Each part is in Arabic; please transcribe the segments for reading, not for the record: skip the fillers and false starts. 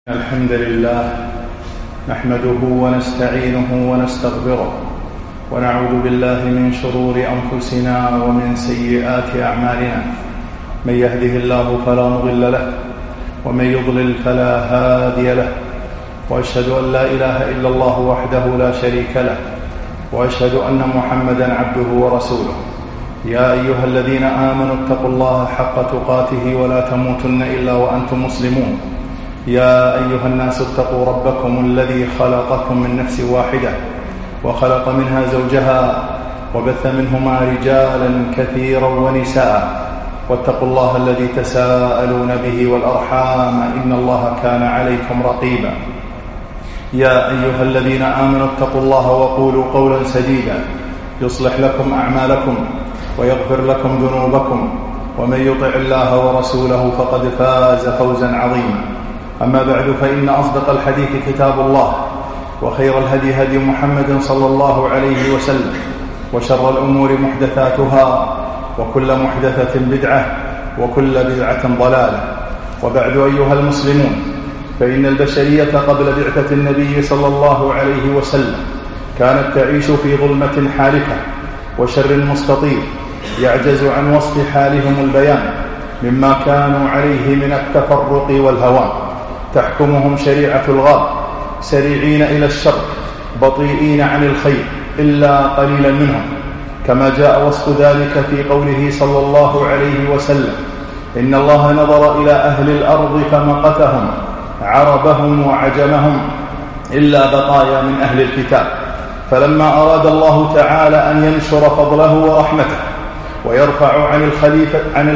الحمد لله نحمده ونستعينه ونستغفره ونعوذ بالله من شرور أنفسنا ومن سيئات أعمالنا. من يهده الله فلا مضل له ومن يضلل فلا هادي له، وأشهد أن لا إله إلا الله وحده لا شريك له، وأشهد أن محمدا عبده ورسوله. يا أيها الذين آمنوا اتقوا الله حق تقاته ولا تموتن إلا وأنتم مسلمون. يا أيها الناس اتقوا ربكم الذي خلقكم من نفس واحدة وخلق منها زوجها وبث منهما رجالا كثيرا ونساء، واتقوا الله الذي تساءلون به والأرحام إن الله كان عليكم رقيبا. يا أيها الذين آمنوا اتقوا الله وقولوا قولا سديدا يصلح لكم أعمالكم ويغفر لكم ذنوبكم، ومن يطع الله ورسوله فقد فاز فوزا عظيما. أما بعد، فإن أصدق الحديث كتاب الله، وخير الهدي هدي محمد صلى الله عليه وسلم، وشر الأمور محدثاتها، وكل محدثة بدعة، وكل بدعة ضلالة. وبعد، أيها المسلمون، فإن البشرية قبل بعثة النبي صلى الله عليه وسلم كانت تعيش في ظلمة حالكة وشر مستطير يعجز عن وصف حالهم البيان مما كانوا عليه من التفرق والهوان. تحكمهم شريعة الغاب، سريعين إلى الشر بطيئين عن الخير إلا قليلا منهم، كما جاء وصف ذلك في قوله صلى الله عليه وسلم: إن الله نظر إلى أهل الأرض فمقتهم عربهم وعجمهم إلا بقايا من أهل الكتاب. فلما أراد الله تعالى أن ينشر فضله ورحمته ويرفع عن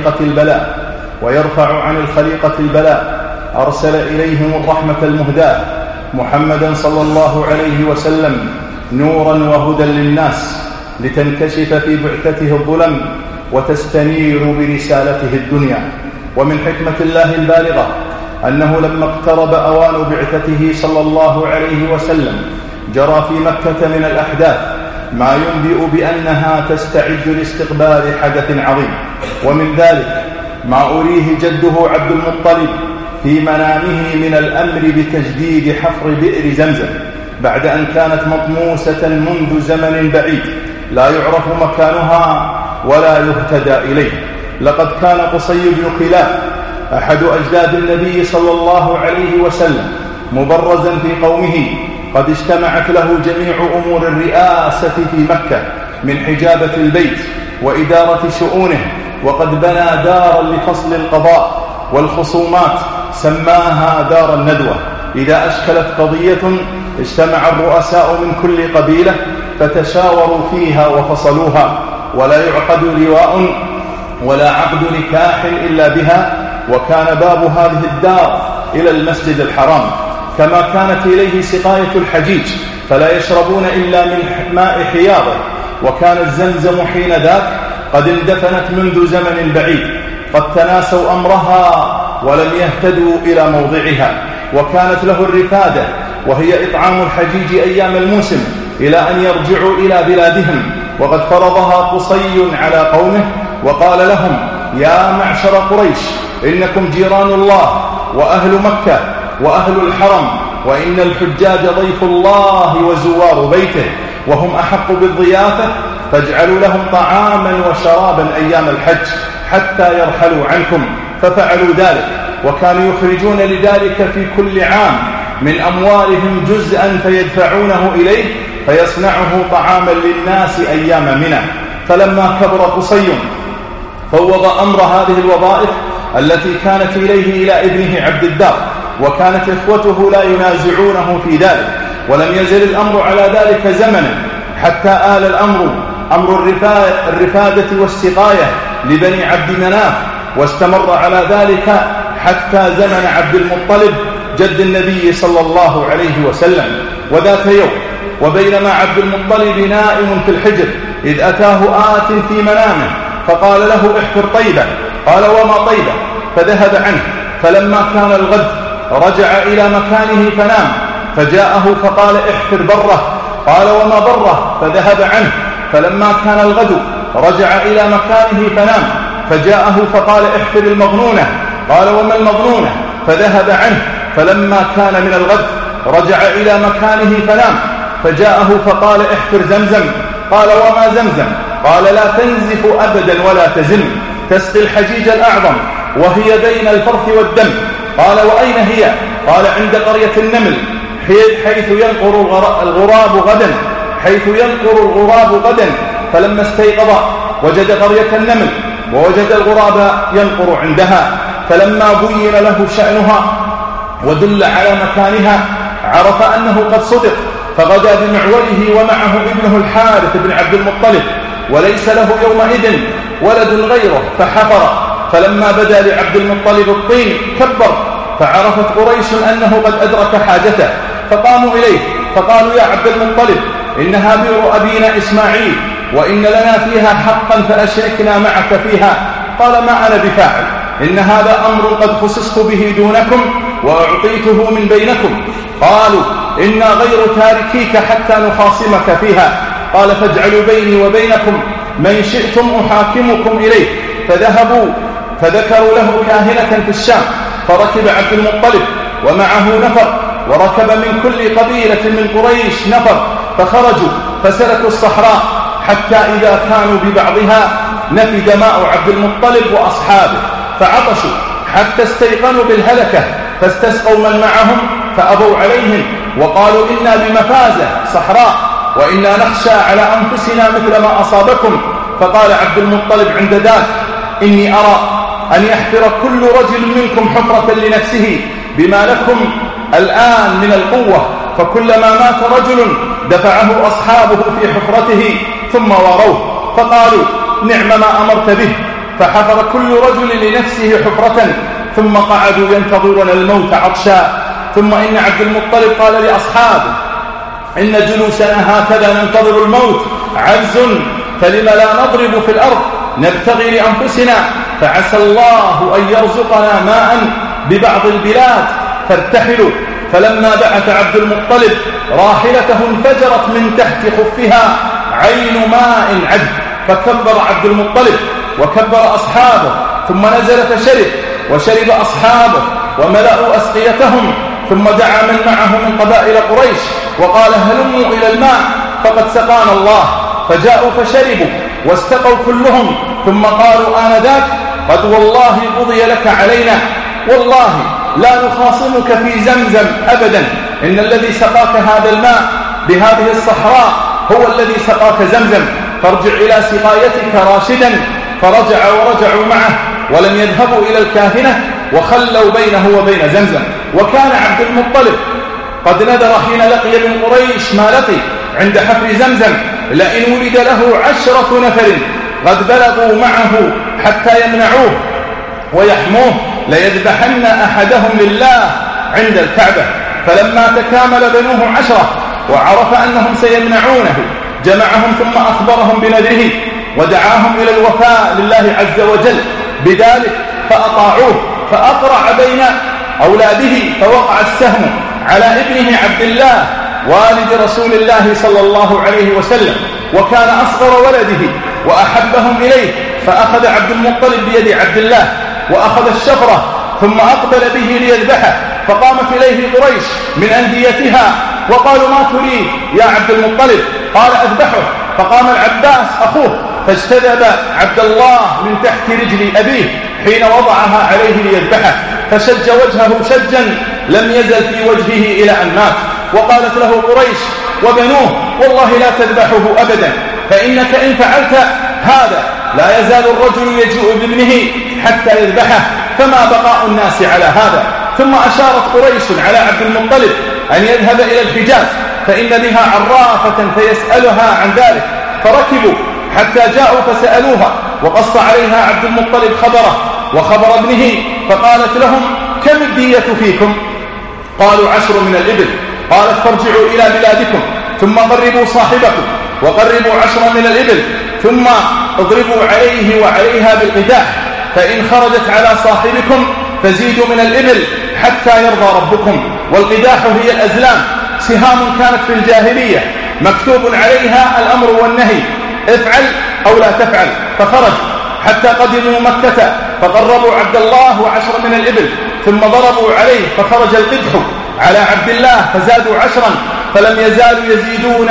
الخليقة البلاء أرسل إليهم الرحمة المهداة محمدا صلى الله عليه وسلم نورا وهدى للناس، لتنكشف في بعثته الظلم وتستنير برسالته الدنيا. ومن حكمة الله البالغة أنه لما اقترب أوان بعثته صلى الله عليه وسلم جرى في مكة من الأحداث ما ينبئ بأنها تستعد لاستقبال حدث عظيم. ومن ذلك ما أريه جده عبد المطلب في منامه من الأمر بتجديد حفر بئر زمزم بعد أن كانت مطموسة منذ زمن بعيد لا يعرف مكانها ولا يهتدى إليه. لقد كان قصي بن كلاب أحد أجداد النبي صلى الله عليه وسلم مبرزا في قومه، قد اجتمعت له جميع أمور الرئاسة في مكة من حجابة البيت وإدارة شؤونه، وقد بنى دارا لفصل القضاء والخصومات سماها دار الندوة. إذا أشكلت قضية اجتمع الرؤساء من كل قبيلة فتشاوروا فيها وفصلوها، ولا يعقد لواء ولا عقد نكاح إلا بها. وكان باب هذه الدار إلى المسجد الحرام، كما كانت إليه سقاية الحجيج، فلا يشربون إلا من ماء حياضه. وكان الزمزم حين ذاك قد اندفنت منذ زمن بعيد، قد تناسوا أمرها ولم يهتدوا إلى موضعها. وكانت له الرفادة، وهي إطعام الحجيج أيام الموسم إلى أن يرجعوا إلى بلادهم. وقد فرضها قصي على قومه وقال لهم: يا معشر قريش، إنكم جيران الله وأهل مكة وأهل الحرم، وإن الحجاج ضيف الله وزوار بيته، وهم أحق بالضيافة، فاجعلوا لهم طعاما وشرابا أيام الحج حتى يرحلوا عنكم. ففعلوا ذلك، وكانوا يخرجون لذلك في كل عام من أموالهم جزءا فيدفعونه إليه فيصنعه طعاما للناس أيام منى. فلما كبر قصي فوض أمر هذه الوظائف التي كانت إليه إلى ابنه عبد الدار، وكانت إخوته لا ينازعونه في ذلك، ولم يزل الأمر على ذلك زمنا حتى آل الأمر أمر الرفادة والسقاية لبني عبد مناف، واستمر على ذلك حتى زمن عبد المطلب جد النبي صلى الله عليه وسلم. وذات يوم وبينما عبد المطلب نائم في الحجر إذ أتاه آت في منامه فقال له: احفر طيبة. قال: وما طيبة؟ فذهب عنه. فلما كان الغد رجع إلى مكانه فنام، فجاءه فقال: احفر بره. قال: وما بره؟ فذهب عنه. فلما كان الغد رجع إلى مكانه فنام، فجاءه فقال: احفر المغنونة. قال: وما المغنونة؟ فذهب عنه. فلما كان من الغد رجع إلى مكانه فنام، فجاءه فقال احفر زمزم. قال وما زمزم؟ قال لا تنزف أبدا ولا تزم، تسقي الحجيج الأعظم وهي بين الفرث والدم. قال وأين هي؟ قال عند قرية النمل حيث ينقر الغراب غدا. فلما استيقظ وجد قرية النمل ووجد الغراب ينقر عندها، فلما بين له شأنها ودل على مكانها عرف أنه قد صدق، فغدا بمعوله ومعه ابنه الحارث بن عبد المطلب، وليس له يومئذ ولد غيره، فحفر، فلما بدا لعبد المطلب الطين كبر، فعرفت قريش أنه قد أدرك حاجته، فقاموا إليه فقالوا يا عبد المطلب إنها بئر أبينا إسماعيل وإن لنا فيها حقا فأشركنا معك فيها. قال ما أنا بفاعل، إن هذا أمر قد خصصت به دونكم وأعطيته من بينكم. قالوا إنا غير تاركيك حتى نخاصمك فيها. قال فاجعلوا بيني وبينكم من شئتم أحاكمكم إليه. فذهبوا فذكروا له كاهنة في الشام، فركب عبد المطلب ومعه نفر، وركب من كل قبيلة من قريش نفر، فخرجوا فسلكوا الصحراء حتى إذا كانوا ببعضها نفد ماء عبد المطلب وأصحابه، فعطشوا حتى استيقنوا بالهلكة، فاستسقوا من معهم فأبوا عليهم وقالوا إنا بمفازة صحراء وإنا نخشى على أنفسنا مثل ما أصابكم. فقال عبد المطلب عند ذاك إني أرى أن يحفر كل رجل منكم حفرة لنفسه بما لكم الآن من القوة، فكلما مات رجل دفعه أصحابه في حفرته ثم واروه. فقالوا نعم ما أمرت به، فحفر كل رجل لنفسه حفرة، ثم قعدوا ينتظرون الموت عطشا. ثم إن عبد المطلب قال لأصحابه إن جلوسنا هكذا ننتظر الموت عجز، فلم لا نضرب في الأرض نبتغي لأنفسنا، فعسى الله أن يرزقنا ماء ببعض البلاد فارتحلوا. فلما بعث عبد المطلب راحلته انفجرت من تحت خفها عين ماء عذب، فكبر عبد المطلب وكبر أصحابه، ثم نزل فشرب، وشرب أصحابه وملأوا أسقيتهم، ثم دعا من معه من قبائل قريش وقال هلموا إلى الماء فقد سقانا الله. فجاءوا فشربوا واستقوا كلهم، ثم قالوا آنذاك قد والله قضي لك علينا، والله لا نخاصمك في زمزم أبدا، إن الذي سقاك هذا الماء بهذه الصحراء هو الذي سقاك زمزم، فارجع إلى سقايتك راشدا. ورجعوا معه ولم يذهبوا إلى الكاهنة، وخلوا بينه وبين زمزم. وكان عبد المطلب قد نذر حين لقي من قريش ما لقي عند حفر زمزم لئن ولد له 10 نفر قد بلغوا معه حتى يمنعوه ويحموه ليذبحن أحدهم لله عند الكعبة. فلما تكامل بنوه 10 وعرف أنهم سيمنعونه جمعهم ثم أخبرهم بنذره ودعاهم إلى الوفاء لله عز وجل بذلك، فأطاعوه، فأقرع بين أولاده، فوقع السهم على ابنه عبد الله والد رسول الله صلى الله عليه وسلم، وكان أصغر ولده وأحبهم إليه. فأخذ عبد المطلب بيد عبد الله وأخذ الشفرة ثم أقبل به ليذبحه، فقامت إليه قريش من أنديتها وقالوا ما تريد يا عبد المطلب؟ قال أذبحه. فقام العباس أخوه فاجتذب عبد الله من تحت رجل أبيه حين وضعها عليه ليذبحه، فشج وجهه شجا لم يزل في وجهه إلى أن مات. وقالت له قريش وبنوه والله لا تذبحه أبدا، فإنك إن فعلت هذا لا يزال الرجل يجيء بابنه حتى يذبحه، فما بقاء الناس على هذا. ثم أشارت قريش على عبد المطلب أن يذهب إلى الحجاز فإن بها عرافة فيسألها عن ذلك، فركبوا حتى جاءوا فسألوها، وقص عليها عبد المطلب خبره وخبر ابنه، فقالت لهم كم الدية فيكم؟ قالوا 10 من الإبل. قالت فارجعوا إلى بلادكم ثم قربوا صاحبكم وقربوا 10 من الإبل، ثم اضربوا عليه وعليها بالقداح، فإن خرجت على صاحبكم فزيدوا من الإبل حتى يرضى ربكم. والقداح هي الأزلام، سهام كانت في الجاهلية مكتوب عليها الأمر والنهي، افعل أو لا تفعل. فخرج حتى قدموا مكة فقربوا عبد الله وعشرا من الإبل، ثم ضربوا عليه فخرج القدح على عبد الله فزادوا 10، فلم يزالوا يزيدون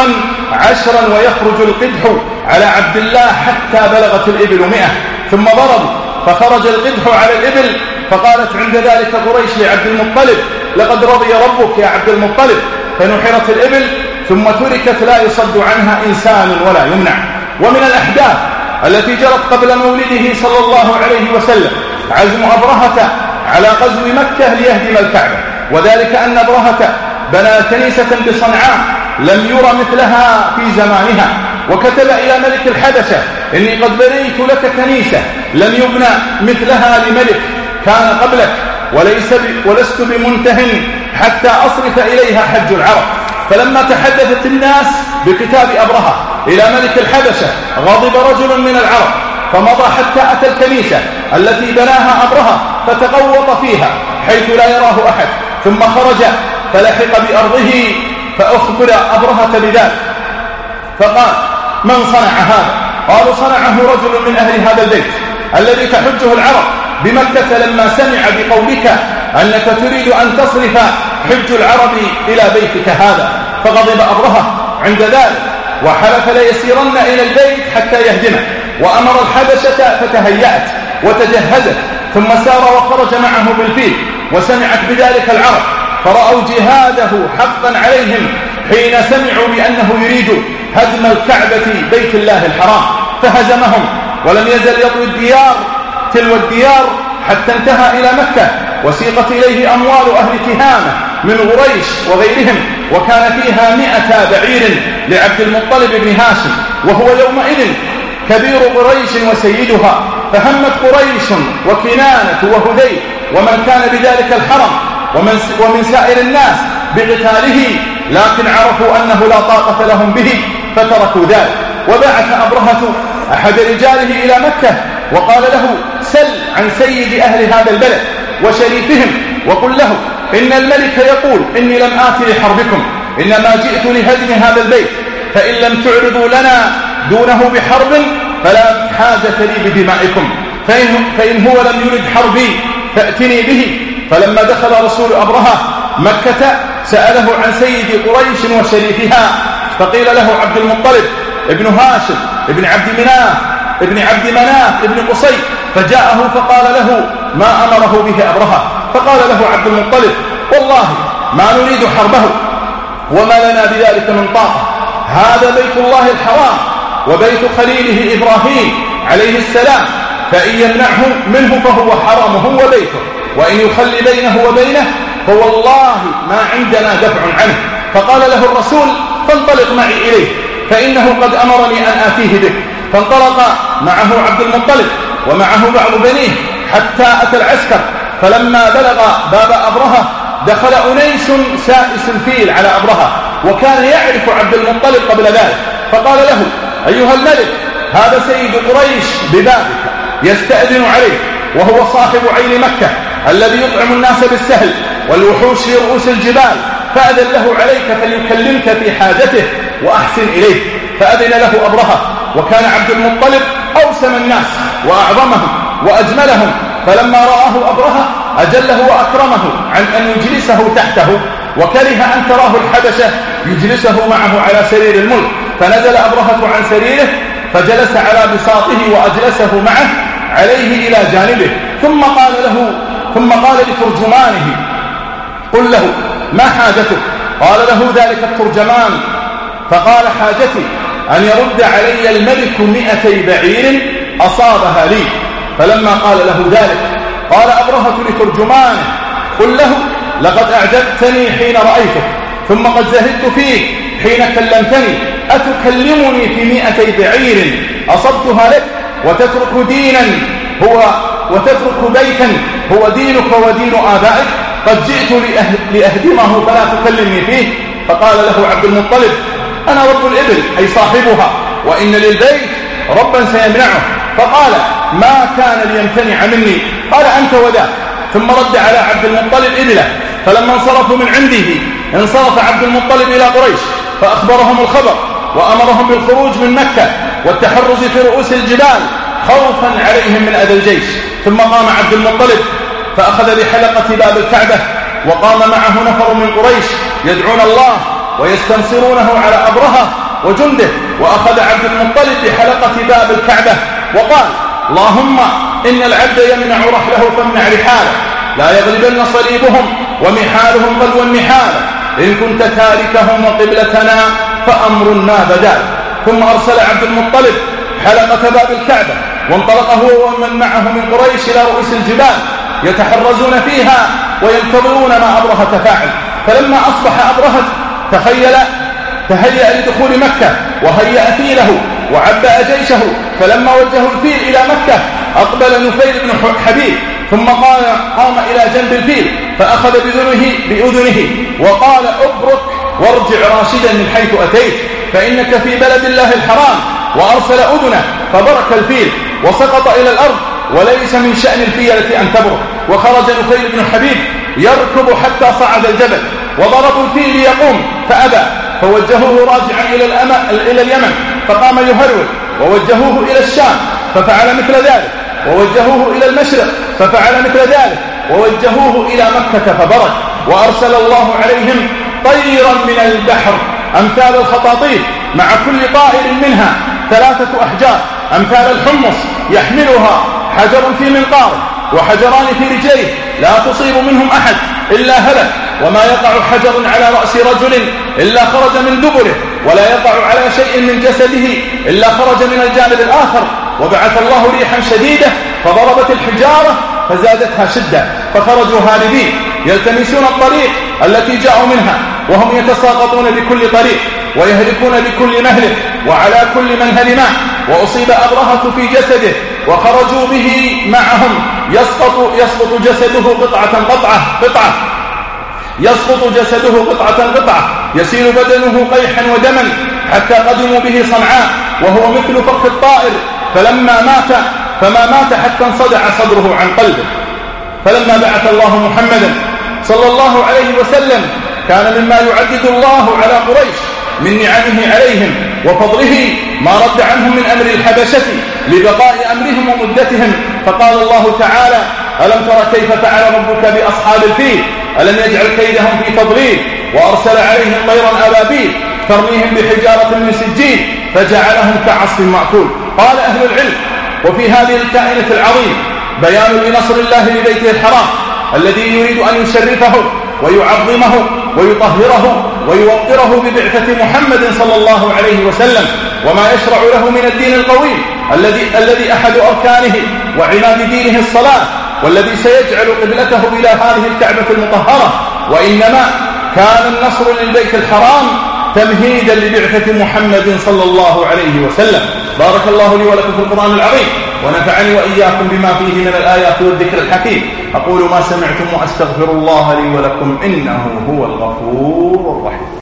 10 ويخرج القدح على عبد الله حتى بلغت الإبل 100، ثم ضربوا فخرج القدح على الإبل، فقالت عند ذلك قريش لعبد المطلب: لقد رضي ربك يا عبد المطلب، فنحرت الإبل ثم تركت لا يصد عنها إنسان ولا يمنع. ومن الأحداث التي جرت قبل مولده صلى الله عليه وسلم عزم أبرهة على غزو مكة ليهدم الكعبة، وذلك أن أبرهة بنى كنيسة بصنعاء لم ير مثلها في زمانها، وكتب إلى ملك الحبشة: إني قد بنيت لك كنيسة لم يبنى مثلها لملك كان قبلك، ولست بمنته حتى أصرف إليها حج العرب. فلما تحدثت الناس بكتاب أبرهة إلى ملك الحبشة غضب رجل من العرب، فمضى حتى أتى الكنيسة التي بناها أبرهة فتغوط فيها حيث لا يراه أحد، ثم خرج فلحق بأرضه فأخبر أبرهة بذلك، فقال: من صنع هذا؟ قالوا: صنعه رجل من أهل هذا البيت الذي تحجه العرب بمكة لما سمع بقولك أنك تريد أن تصرف حج العرب إلى بيتك هذا. فغضب أبرهة عند ذلك وحلف ليسيرن إلى البيت حتى يهدمه، وأمر الحبشة فتهيأت وتجهزت، ثم سار وخرج معه بالفيل، وسمعت بذلك العرب فرأوا جهاده حقا عليهم حين سمعوا بأنه يريد هدم الكعبة بيت الله الحرام، فهزمهم ولم يزل يطوي الديار تلو الديار حتى انتهى إلى مكة، وسيقت إليه أموال أهل تهامة من قريش وغيرهم، وكان فيها 100 بعير لعبد المطلب بن هاشم، وهو يومئذ كبير قريش وسيدها. فهمت قريش وكنانة وهذيل ومن كان بذلك الحرم ومن سائر الناس بقتاله، لكن عرفوا أنه لا طاقة لهم به فتركوا ذلك. وبعث أبرهة أحد رجاله إلى مكة وقال له: سل عن سيد أهل هذا البلد وشريفهم وقل له: إن الملك يقول إني لم آت لحربكم، إنما جئت لهدم هذا البيت، فإن لم تعرضوا لنا دونه بحرب فلا حاجة لي بدمائكم، فإن هو لم يرد حربي فأتني به. فلما دخل رسول أبرهة مكة سأله عن سيد قريش وشريفها، فقيل له عبد المطلب ابن هاشم ابن عبد مناف ابن قصي، فجاءه فقال له ما أمره به أبرهة، فقال له عبد المطلب: والله ما نريد حربه وما لنا بذلك من طاقة، هذا بيت الله الحرام وبيت خليله إبراهيم عليه السلام، فإن يمنعه منه فهو حرامه وبيته، وإن يخلي بينه وبينه فوالله ما عندنا دفع عنه. فقال له الرسول: فانطلق معي إليه فإنه قد أمرني أن آتيه به. فانطلق معه عبد المطلب ومعه بعض بنيه حتى أتى العسكر، فلما بلغ باب أبرهة دخل أنيس سائس الفيل على أبرهة، وكان يعرف عبد المطلب قبل ذلك، فقال له: أيها الملك، هذا سيد قريش ببابك يستأذن عليك، وهو صاحب عين مكة الذي يطعم الناس بالسهل والوحوش في رؤوس الجبال، فأذن له عليك فليكلمك في حاجته وأحسن إليه. فأذن له أبرهة، وكان عبد المطلب أوسم الناس وأعظمهم وأجملهم، فلما رآه أبرهة أجله وأكرمه عن أن يجلسه تحته، وكره أن تراه الحبشة يجلسه معه على سرير الملك، فنزل أبرهة عن سريره فجلس على بساطه وأجلسه معه عليه إلى جانبه، ثم قال لترجمانه: قل له ما حاجتك؟ قال له ذلك الترجمان، فقال: حاجتي أن يرد علي الملك 200 بعير أصابها لي. فلما قال له ذلك قال أبرهة لترجمانه: قل له لقد أعجبتني حين رأيتك، ثم قد زهدت فيك حين كلمتني، أتكلمني في 200 بعير أصبتها لك وتترك بيتا هو دينك ودين آبائك؟ قد جئت لأهدمه فلا تكلمني فيه. فقال له عبد المطلب: أنا رب الإبل أي صاحبها، وإن للبيت ربا سيمنعه. فقال: ما كان ليمتنع مني؟ قال: أنت وذاك. ثم رد على عبد المطلب إبله. فلما انصرفوا من عنده انصرف عبد المطلب إلى قريش فأخبرهم الخبر، وأمرهم بالخروج من مكة والتحرز في رؤوس الجبال خوفا عليهم من أذى الجيش. ثم قام عبد المطلب فأخذ بحلقة باب الكعبة، وقام معه نفر من قريش يدعون الله ويستنصرونه على أبرهة وجنده، وأخذ عبد المطلب بحلقة باب الكعبة وقال: اللهم إن العبد يمنع رحله فامنع رحاله، لا يغلبن صليبهم ومحالهم غلو النحال، إن كنت تاركهم وقبلتنا فأمرنا بدال. ثم أرسل عبد المطلب حلقة باب الكعبة، وانطلق هو ومن معه من قريش إلى رؤوس الجبال يتحرزون فيها وينتظرون ما أبرهة فاعل. فلما أصبح أبرهة تهيأ لدخول مكة وهيأ فيله وعبأ جيشه، فلما وجهوا الفيل إلى مكة أقبل نفيل بن حبيب، ثم قام إلى جنب الفيل فأخذ بأذنه وقال: أبرك وارجع راشدا من حيث أتيت، فإنك في بلد الله الحرام. وأرسل أذنه فبرك الفيل وسقط إلى الأرض، وليس من شأن الفيلة أن تبرك. وخرج نفيل بن حبيب يركض حتى صعد الجبل، وضربوا الفيل يقوم فأبى، فوجهوه راجعا إلى اليمن فقام يهرول، ووجهوه إلى الشام ففعل مثل ذلك، ووجهوه إلى المشرق ففعل مثل ذلك، ووجهوه إلى مكة فبرك. وأرسل الله عليهم طيرا من البحر أمثال الخطاطيف، مع كل طائر منها 3 أحجار أمثال الحمص، يحملها حجر في منقاره وحجران في رجليه، لا تصيب منهم أحد إلا هلك، وما يقع حجر على رأس رجل إلا خرج من دبره، ولا يقع على شيء من جسده إلا خرج من الجانب الآخر. وبعث الله ريحا شديدة فضربت الحجارة فزادتها شدة، فخرجوا هاربين يلتمسون الطريق التي جاءوا منها، وهم يتساقطون بكل طريق ويهلكون بكل مهلك وعلى كل منهل ماء. وأصيب أبرهة في جسده وخرجوا به معهم يسقط جسده قطعة يسقط جسده قطعة، يسيل بدنه قيحا ودما، حتى قدموا به صنعاء وهو مثل فخ الطائر، فما مات حتى انصدع صدره عن قلبه. فلما بعث الله محمدا صلى الله عليه وسلم كان مما يعدد الله على قريش من نعمه عليهم وفضله ما رد عنهم من أمر الحبشة لبقاء أمرهم ومدتهم. فقال الله تعالى: ألم تر كيف فعل ربك بأصحاب الفيل ألم يجعل كيدهم في تضليل، وأرسل عليهم طيرا أبابيل ترميهم بحجارة من سجيل فجعلهم كعصف مأكول. قال أهل العلم: وفي هذه الكائنة العظيم بيان لنصر الله لبيته الحرام الذي يريد أن يشرفه ويعظمه ويطهره ويوقره ببعثة محمد صلى الله عليه وسلم، وما يشرع له من الدين القويم الذي أحد أركانه وعماد دينه الصلاة، والذي سيجعل قبلته إلى هذه الكعبة المطهرة. وإنما كان النصر للبيت الحرام تمهيدا لبعثة محمد صلى الله عليه وسلم. بارك الله لي ولكم في القرآن العظيم، ونفعني وإياكم بما فيه من الآيات والذكر الحكيم. أقول ما سمعتم وأستغفر الله لي ولكم إنه هو الغفور الرحيم.